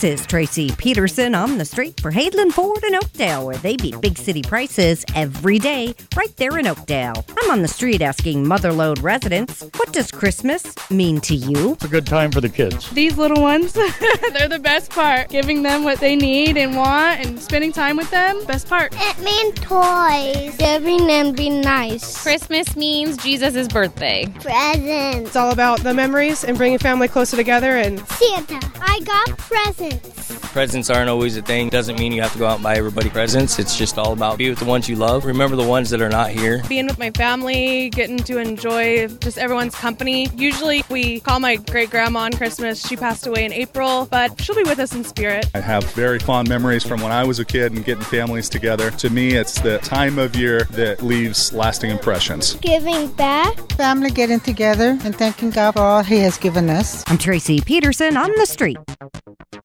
This is Tracy Peterson on the street for Hadeland Ford in Oakdale, where they beat big city prices every day, right there in Oakdale. I'm on the street asking Motherlode residents, what does Christmas mean to you? It's a good time for the kids. These little ones, they're the best part. Giving them what they need and want and spending time with them, best part. It means toys. Giving them be nice. Christmas means Jesus' birthday. Presents. It's all about the memories and bringing family closer together and Santa. I got presents. Presents aren't always a thing. Doesn't mean you have to go out and buy everybody presents. It's just all about be with the ones you love. Remember the ones that are not here. being with my family, getting to enjoy just everyone's company. Usually we call my great-grandma on Christmas. She passed away in April, but she'll be with us in spirit. I have very fond memories from when I was a kid and getting families together. To me, it's the time of year that leaves lasting impressions. Giving back. Family getting together and thanking God for all He has given us. I'm Tracy Peterson on the street.